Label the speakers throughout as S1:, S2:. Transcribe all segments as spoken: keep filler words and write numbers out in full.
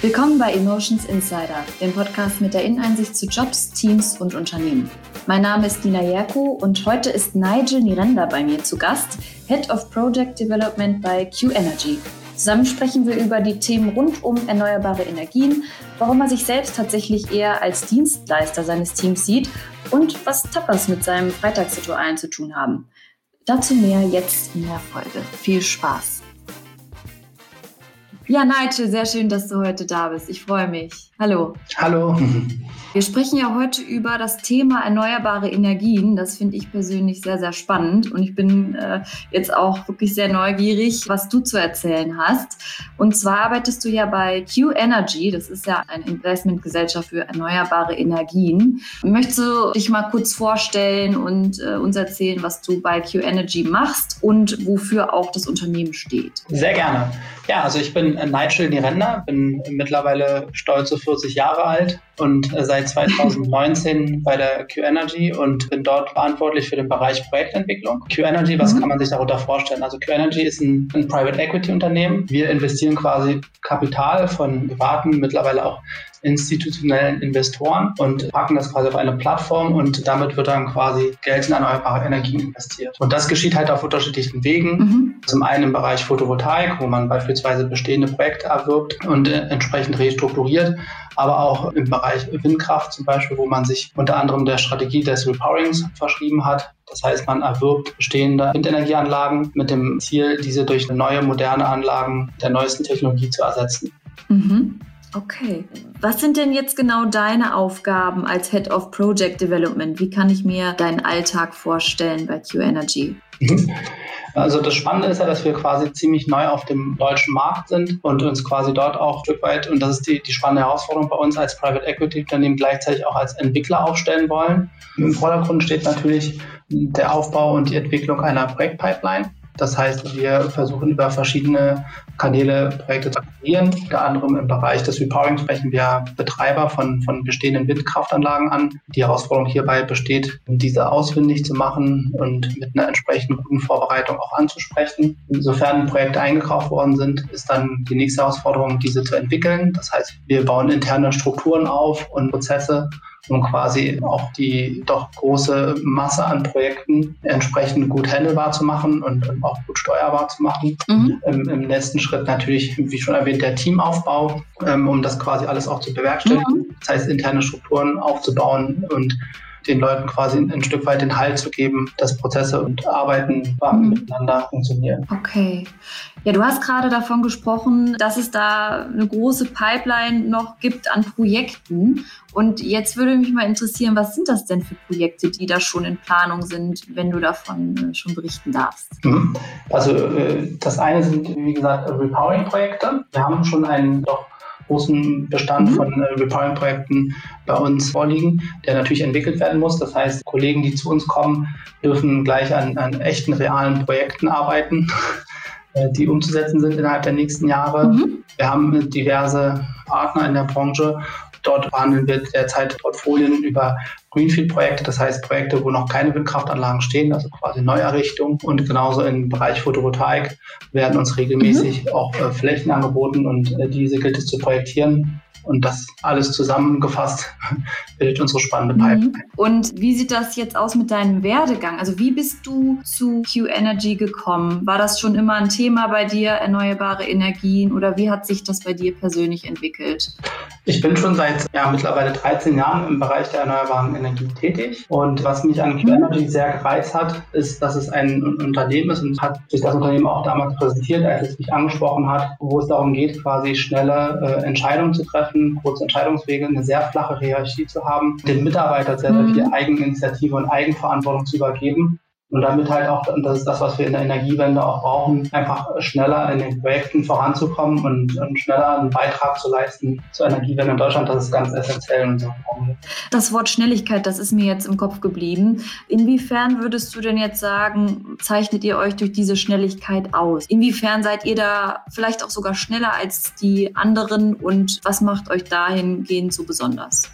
S1: Willkommen bei Emotions Insider, dem Podcast mit der Inneneinsicht zu Jobs, Teams und Unternehmen. Mein Name ist Nina Jerko und heute ist Nigel Nirenda bei mir zu Gast, Head of Project Development bei Q Energy. Zusammen sprechen wir über die Themen rund um erneuerbare Energien, warum er sich selbst tatsächlich eher als Dienstleister seines Teams sieht und was Tapas mit seinem Freitagsritualen zu tun haben. Dazu mehr jetzt in der Folge. Viel Spaß! Ja, Nigel, sehr schön, dass du heute da bist. Ich freue mich. Hallo.
S2: Hallo.
S1: Wir sprechen ja heute über das Thema erneuerbare Energien. Das finde ich persönlich sehr, sehr spannend. Und ich bin äh, jetzt auch wirklich sehr neugierig, was du zu erzählen hast. Und zwar arbeitest du ja bei Q Energy. Das ist ja eine Investmentgesellschaft für erneuerbare Energien. Möchtest du dich mal kurz vorstellen und äh, uns erzählen, was du bei Q Energy machst und wofür auch das Unternehmen steht?
S2: Sehr gerne. Ja, also ich bin Nigel Nirenda, bin mittlerweile stolze vierzig Jahre alt und seit zwanzig neunzehn bei der Q Energy und bin dort verantwortlich für den Bereich Projektentwicklung. Q Energy, was mhm. kann man sich darunter vorstellen? Also Q Energy ist ein, ein Private Equity Unternehmen. Wir investieren quasi Kapital von privaten, mittlerweile auch institutionellen Investoren und packen das quasi auf eine Plattform und damit wird dann quasi Geld in erneuerbare Energien investiert. Und das geschieht halt auf unterschiedlichen Wegen. Mhm. Zum einen im Bereich Photovoltaik, wo man beispielsweise bestehende Projekte erwirbt und äh, entsprechend restrukturiert, aber auch im Bereich Windkraft zum Beispiel, wo man sich unter anderem der Strategie des Repowerings verschrieben hat. Das heißt, man erwirbt bestehende Windenergieanlagen mit dem Ziel, diese durch neue, moderne Anlagen der neuesten Technologie zu ersetzen.
S1: Mhm. Okay. Was sind denn jetzt genau deine Aufgaben als Head of Project Development? Wie kann ich mir deinen Alltag vorstellen bei Q Energy?
S2: Also das Spannende ist ja, dass wir quasi ziemlich neu auf dem deutschen Markt sind und uns quasi dort auch ein Stück weit, und das ist die, die spannende Herausforderung bei uns als Private Equity Unternehmen, gleichzeitig auch als Entwickler aufstellen wollen. Im Vordergrund steht natürlich der Aufbau und die Entwicklung einer Projektpipeline. Das heißt, wir versuchen über verschiedene Kanäle Projekte zu akquirieren. Unter anderem im Bereich des Repowerings sprechen wir Betreiber von, von bestehenden Windkraftanlagen an. Die Herausforderung hierbei besteht, diese ausfindig zu machen und mit einer entsprechend guten Vorbereitung auch anzusprechen. Insofern Projekte eingekauft worden sind, ist dann die nächste Herausforderung, diese zu entwickeln. Das heißt, wir bauen interne Strukturen auf und Prozesse, um quasi auch die doch große Masse an Projekten entsprechend gut handelbar zu machen und, und auch gut steuerbar zu machen. Mhm. Im, Im nächsten Schritt natürlich, wie schon erwähnt, der Teamaufbau, ähm, um das quasi alles auch zu bewerkstelligen. Mhm. Das heißt, interne Strukturen aufzubauen und den Leuten quasi ein, ein Stück weit den Halt zu geben, dass Prozesse und Arbeiten mhm. miteinander funktionieren.
S1: Okay. Ja, du hast gerade davon gesprochen, dass es da eine große Pipeline noch gibt an Projekten. Und jetzt würde mich mal interessieren, was sind das denn für Projekte, die da schon in Planung sind, wenn du davon schon berichten darfst?
S2: Also das eine sind, wie gesagt, Repowering-Projekte. Wir haben schon einen doch großen Bestand mhm. von äh, Repowering-Projekten bei uns vorliegen, der natürlich entwickelt werden muss. Das heißt, Kollegen, die zu uns kommen, dürfen gleich an, an echten, realen Projekten arbeiten, äh, die umzusetzen sind innerhalb der nächsten Jahre. Mhm. Wir haben diverse Partner in der Branche. Dort verhandeln wir derzeit Portfolien über Greenfield-Projekte, das heißt Projekte, wo noch keine Windkraftanlagen stehen, also quasi Neuerrichtung. Und genauso im Bereich Photovoltaik werden uns regelmäßig mhm. auch äh, Flächen angeboten und äh, diese gilt es zu projektieren. Und das alles zusammengefasst bildet unsere spannende Pipeline.
S1: Und wie sieht das jetzt aus mit deinem Werdegang? Also wie bist du zu Q Energy gekommen? War das schon immer ein Thema bei dir, erneuerbare Energien? Oder wie hat sich das bei dir persönlich entwickelt?
S2: Ich bin schon seit ja, mittlerweile dreizehn Jahren im Bereich der erneuerbaren Energien tätig. Und was mich an Q Energy sehr gereizt hat, ist, dass es ein Unternehmen ist und hat sich das Unternehmen auch damals präsentiert, als es mich angesprochen hat, wo es darum geht, quasi schnelle äh, Entscheidungen zu treffen, kurze Entscheidungswege, eine sehr flache Hierarchie zu haben, den Mitarbeitern sehr, sehr viel Eigeninitiative und Eigenverantwortung zu übergeben. Und damit halt auch, und das ist das, was wir in der Energiewende auch brauchen, einfach schneller in den Projekten voranzukommen und, und schneller einen Beitrag zu leisten zur Energiewende in Deutschland. Das ist ganz essentiell in unserer Branche.
S1: Das Wort Schnelligkeit, das ist mir jetzt im Kopf geblieben. Inwiefern würdest du denn jetzt sagen, zeichnet ihr euch durch diese Schnelligkeit aus? Inwiefern seid ihr da vielleicht auch sogar schneller als die anderen und was macht euch dahingehend so besonders?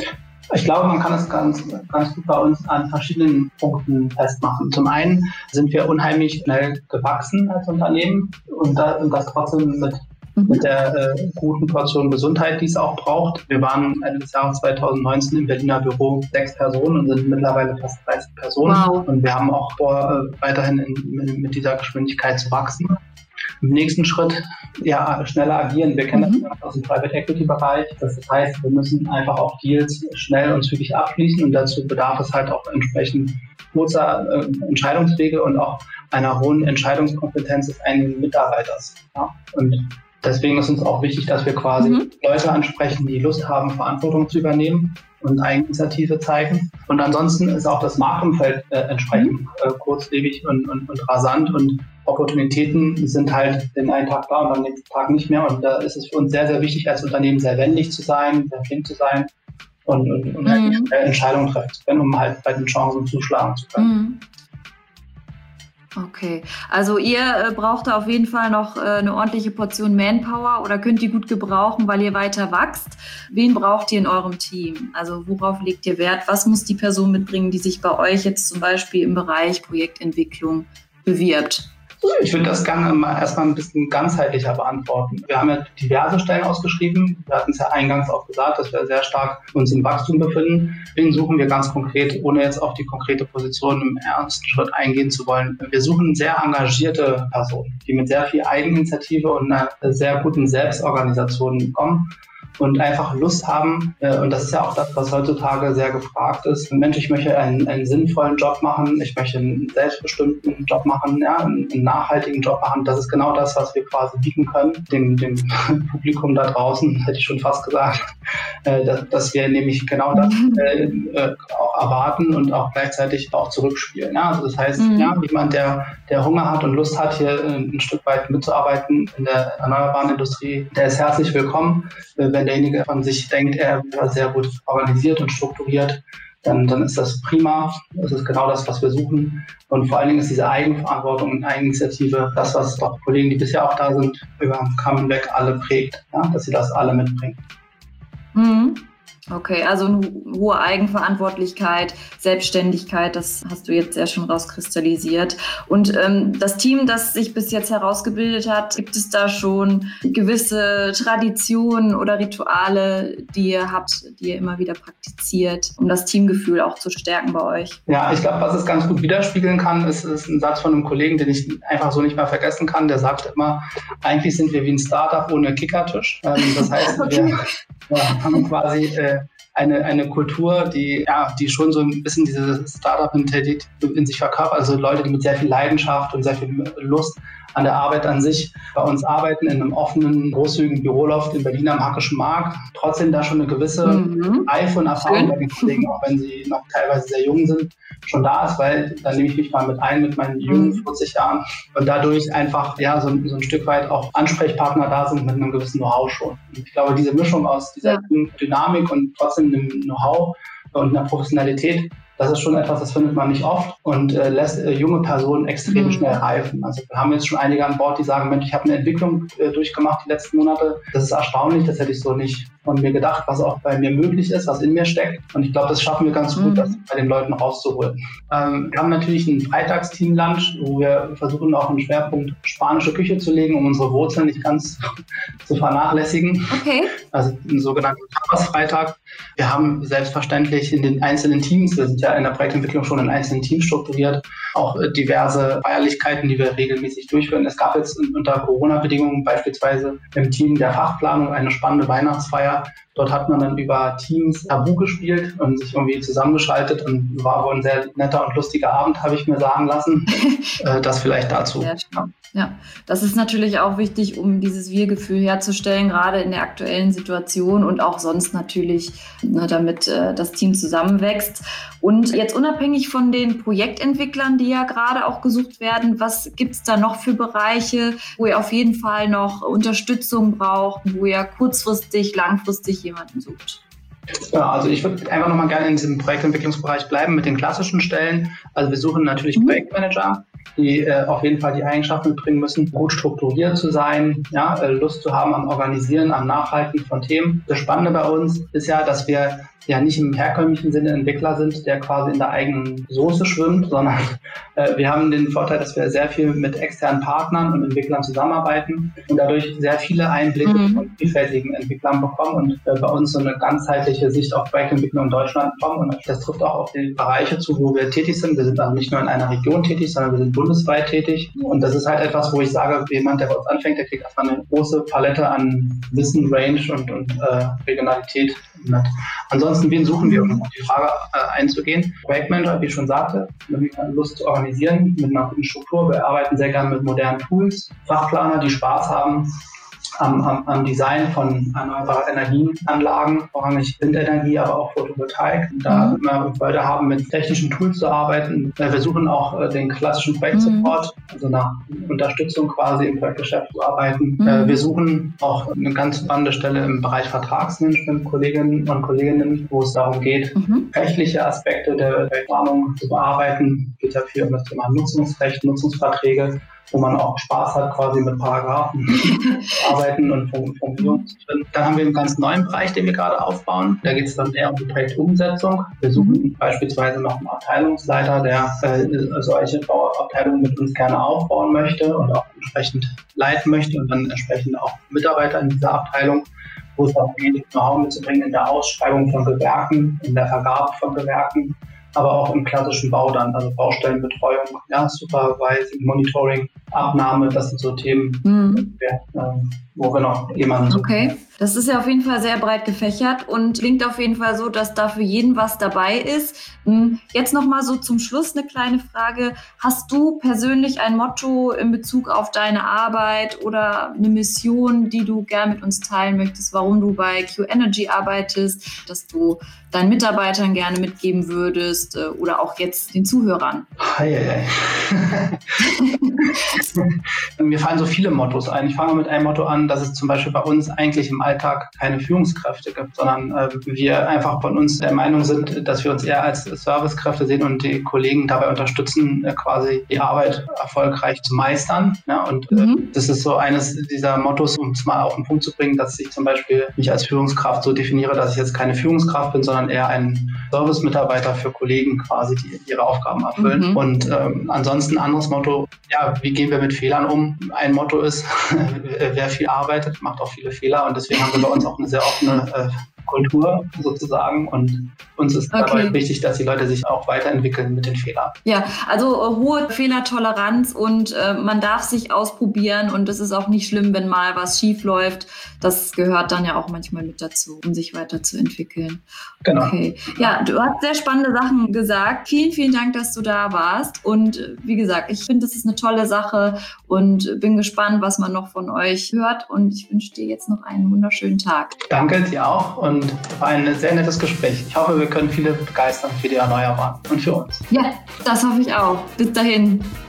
S2: Ich glaube, man kann es ganz, ganz gut bei uns an verschiedenen Punkten festmachen. Zum einen sind wir unheimlich schnell gewachsen als Unternehmen und das trotzdem mit mhm. mit der äh, guten Portion Gesundheit, die es auch braucht. Wir waren Ende des Jahres zwanzig neunzehn im Berliner Büro sechs Personen und sind mittlerweile fast dreißig Personen.
S1: Wow.
S2: Und wir haben auch vor, äh, weiterhin in, mit dieser Geschwindigkeit zu wachsen. Im nächsten Schritt ja schneller agieren. Wir kennen mhm. das aus dem Private Equity Bereich. Das heißt, wir müssen einfach auch Deals schnell und zügig abschließen und dazu bedarf es halt auch entsprechend kurzer äh, Entscheidungswege und auch einer hohen Entscheidungskompetenz des eigenen Mitarbeiters. Ja? Und deswegen ist uns auch wichtig, dass wir quasi mhm. Leute ansprechen, die Lust haben, Verantwortung zu übernehmen und Eigeninitiative zeigen. Und ansonsten ist auch das Marktumfeld äh, entsprechend äh, kurzlebig und, und, und rasant und Opportunitäten sind halt den einen Tag da und am nächsten Tag nicht mehr. Und da ist es für uns sehr, sehr wichtig, als Unternehmen sehr wendig zu sein, sehr flink zu sein und, und, und mhm. halt Entscheidungen treffen zu können, um halt bei den Chancen zuschlagen zu können.
S1: Mhm. Okay, also ihr äh, braucht da auf jeden Fall noch äh, eine ordentliche Portion Manpower oder könnt die gut gebrauchen, weil ihr weiter wächst. Wen braucht ihr in eurem Team? Also worauf legt ihr Wert? Was muss die Person mitbringen, die sich bei euch jetzt zum Beispiel im Bereich Projektentwicklung bewirbt?
S2: Ich würde das gerne mal erstmal ein bisschen ganzheitlicher beantworten. Wir haben ja diverse Stellen ausgeschrieben. Wir hatten es ja eingangs auch gesagt, dass wir sehr stark uns im Wachstum befinden. Wen suchen wir ganz konkret, ohne jetzt auf die konkrete Position im ersten Schritt eingehen zu wollen? Wir suchen sehr engagierte Personen, die mit sehr viel Eigeninitiative und einer sehr guten Selbstorganisation kommen und einfach Lust haben, und das ist ja auch das, was heutzutage sehr gefragt ist. Mensch, ich möchte einen, einen sinnvollen Job machen, ich möchte einen selbstbestimmten Job machen, ja, einen, einen nachhaltigen Job machen. Das ist genau das, was wir quasi bieten können, dem, dem Publikum da draußen, hätte ich schon fast gesagt, äh, dass, dass wir nämlich genau das äh, äh, auch erwarten und auch gleichzeitig auch zurückspielen. Ja? Also das heißt, mhm. ja, jemand, der, der Hunger hat und Lust hat, hier äh, ein Stück weit mitzuarbeiten in der erneuerbaren Industrie, der ist herzlich willkommen. Äh, wenn derjenige von sich denkt, er wäre sehr gut organisiert und strukturiert, dann, dann ist das prima. Das ist genau das, was wir suchen. Und vor allen Dingen ist diese Eigenverantwortung und Eigeninitiative das, was auch Kollegen, die bisher auch da sind, über Kamen weg alle prägt, ja? Dass sie das alle mitbringen.
S1: Mhm. Okay, also eine hohe Eigenverantwortlichkeit, Selbstständigkeit, das hast du jetzt sehr schon rauskristallisiert. Und ähm, das Team, das sich bis jetzt herausgebildet hat, gibt es da schon gewisse Traditionen oder Rituale, die ihr habt, die ihr immer wieder praktiziert, um das Teamgefühl auch zu stärken bei euch?
S2: Ja, ich glaube, was es ganz gut widerspiegeln kann, ist, ist ein Satz von einem Kollegen, den ich einfach so nicht mehr vergessen kann. Der sagt immer, eigentlich sind wir wie ein Startup ohne Kickertisch. Ähm, das heißt, okay. wir ja, haben quasi äh, Eine, eine Kultur, die, ja, die schon so ein bisschen diese Startup-Mentalität in sich verkörpert. Also Leute, die mit sehr viel Leidenschaft und sehr viel Lust an der Arbeit an sich bei uns arbeiten, in einem offenen, großzügigen Büroloft in Berlin am Hackischen Markt. Trotzdem da schon eine gewisse mhm. Reife und Erfahrung bei den Kollegen, auch wenn sie noch teilweise sehr jung sind, schon da ist, weil dann nehme ich mich mal mit ein mit meinen jungen vierzig Jahren und dadurch einfach ja so, so ein Stück weit auch Ansprechpartner da sind mit einem gewissen Know-how schon. Und ich glaube, diese Mischung aus dieser ja. Dynamik und trotzdem einem Know-how und einer Professionalität, das ist schon etwas, das findet man nicht oft und äh, lässt äh, junge Personen extrem mhm. schnell reifen. Also wir haben jetzt schon einige an Bord, die sagen, Mensch, ich habe eine Entwicklung äh, durchgemacht die letzten Monate. Das ist erstaunlich, das hätte ich so nicht von mir gedacht, was auch bei mir möglich ist, was in mir steckt. Und ich glaube, das schaffen wir ganz gut, mhm. das bei den Leuten rauszuholen. Ähm, wir haben natürlich ein Freitagsteam-Lunch, wo wir versuchen, auch einen Schwerpunkt spanische Küche zu legen, um unsere Wurzeln nicht ganz zu vernachlässigen.
S1: Okay.
S2: Also einen sogenannten Tapas-Freitag. Wir haben selbstverständlich in den einzelnen Teams, wir sind ja in der Projektentwicklung schon in einzelnen Teams strukturiert, auch diverse Feierlichkeiten, die wir regelmäßig durchführen. Es gab jetzt unter Corona-Bedingungen beispielsweise im Team der Fachplanung eine spannende Weihnachtsfeier. Dort hat man dann über Teams Tabu gespielt und sich irgendwie zusammengeschaltet und war wohl ein sehr netter und lustiger Abend, habe ich mir sagen lassen. äh, das vielleicht dazu.
S1: Ja, ja, das ist natürlich auch wichtig, um dieses Wir-Gefühl herzustellen, gerade in der aktuellen Situation und auch sonst natürlich, ne, damit äh, das Team zusammenwächst. Und jetzt unabhängig von den Projektentwicklern, die ja gerade auch gesucht werden, was gibt es da noch für Bereiche, wo ihr auf jeden Fall noch Unterstützung braucht, wo ihr kurzfristig, langfristig jemanden sucht?
S2: Ja, also ich würde einfach nochmal gerne in diesem Projektentwicklungsbereich bleiben mit den klassischen Stellen. Also wir suchen natürlich mhm. Projektmanager, die äh, auf jeden Fall die Eigenschaften mitbringen müssen, gut strukturiert zu sein, ja, äh, Lust zu haben am Organisieren, am Nachhalten von Themen. Das Spannende bei uns ist ja, dass wir ja nicht im herkömmlichen Sinne Entwickler sind, der quasi in der eigenen Soße schwimmt, sondern äh, wir haben den Vorteil, dass wir sehr viel mit externen Partnern und Entwicklern zusammenarbeiten und dadurch sehr viele Einblicke mhm. von vielfältigen Entwicklern bekommen und äh, bei uns so eine ganzheitliche Sicht auf Projektentwicklung in Deutschland bekommen. Und das trifft auch auf die Bereiche zu, wo wir tätig sind. Wir sind also nicht nur in einer Region tätig, sondern wir sind bundesweit tätig. Und das ist halt etwas, wo ich sage, jemand, der bei uns anfängt, der kriegt erstmal eine große Palette an Wissen, Range und, und äh, Regionalität mit. Ansonsten, wen suchen wir, um auf die Frage äh, einzugehen? Projektmanager, wie ich schon sagte, wenn wir Lust zu organisieren, mit einer guten Struktur. Wir arbeiten sehr gerne mit modernen Tools. Fachplaner, die Spaß haben am, am, am Design von erneuerbaren Energienanlagen, vorrangig Windenergie, aber auch Photovoltaik. Da mhm. wir Freude haben, mit technischen Tools zu arbeiten. Wir suchen auch äh, den klassischen Projektsupport, mhm. also nach Unterstützung quasi im Projektgeschäft zu arbeiten. Mhm. Äh, wir suchen auch eine ganz spannende Stelle im Bereich Vertragsmanagement, Kolleginnen und Kolleginnen, wo es darum geht, mhm. rechtliche Aspekte der Planung zu bearbeiten. Es geht ja viel um das Thema Nutzungsrecht, Nutzungsverträge, wo man auch Spaß hat, quasi mit Paragraphen arbeiten und Formulierungen zu finden. Dann haben wir einen ganz neuen Bereich, den wir gerade aufbauen. Da geht es dann eher um die Projektumsetzung. Wir suchen mhm. beispielsweise noch einen Abteilungsleiter, der äh, solche Bauabteilungen mit uns gerne aufbauen möchte und auch entsprechend leiten möchte und dann entsprechend auch Mitarbeiter in dieser Abteilung, wo es auch geht, Know-how mitzubringen in der Ausschreibung von Gewerken, in der Vergabe von Gewerken, aber auch im klassischen Bau dann, also Baustellenbetreuung, ja, Supervising, Monitoring, Abnahme, das sind so Themen, mhm. äh, wo wir noch jemanden suchen.
S1: Okay, das ist ja auf jeden Fall sehr breit gefächert und klingt auf jeden Fall so, dass da für jeden was dabei ist. Jetzt nochmal so zum Schluss eine kleine Frage. Hast du persönlich ein Motto in Bezug auf deine Arbeit oder eine Mission, die du gern mit uns teilen möchtest, warum du bei Q-Energy arbeitest, dass du deinen Mitarbeitern gerne mitgeben würdest oder auch jetzt den Zuhörern?
S2: Hey, hey, hey. Mir fallen so viele Mottos ein. Ich fange mit einem Motto an, dass es zum Beispiel bei uns eigentlich im Alltag keine Führungskräfte gibt, sondern äh, wir einfach von uns der Meinung sind, dass wir uns eher als Servicekräfte sehen und die Kollegen dabei unterstützen, äh, quasi die Arbeit erfolgreich zu meistern. Ja, und mhm. äh, das ist so eines dieser Mottos, um es mal auf den Punkt zu bringen, dass ich zum Beispiel mich als Führungskraft so definiere, dass ich jetzt keine Führungskraft bin, sondern eher ein Service-Mitarbeiter für Kollegen quasi, die ihre Aufgaben erfüllen. Mhm. Und ähm, ansonsten ein anderes Motto, ja, wie gehen wir mit Fehlern um? Ein Motto ist, wer viel arbeitet, macht auch viele Fehler und deswegen haben wir bei uns auch eine sehr offene äh, Kultur sozusagen und uns ist okay. dabei wichtig, dass die Leute sich auch weiterentwickeln mit den Fehlern.
S1: Ja, also äh, hohe Fehlertoleranz und äh, man darf sich ausprobieren und es ist auch nicht schlimm, wenn mal was schief läuft. Das gehört dann ja auch manchmal mit dazu, um sich weiterzuentwickeln.
S2: Genau.
S1: Okay. Ja, du hast sehr spannende Sachen gesagt. Vielen, vielen Dank, dass du da warst und äh, wie gesagt, ich finde, das ist eine tolle Sache und bin gespannt, was man noch von euch hört und ich wünsche dir jetzt noch einen wunderschönen Tag.
S2: Danke dir auch und war ein sehr nettes Gespräch. Ich hoffe, wir können viele begeistern für die Erneuerbaren und für uns.
S1: Ja, das hoffe ich auch. Bis dahin.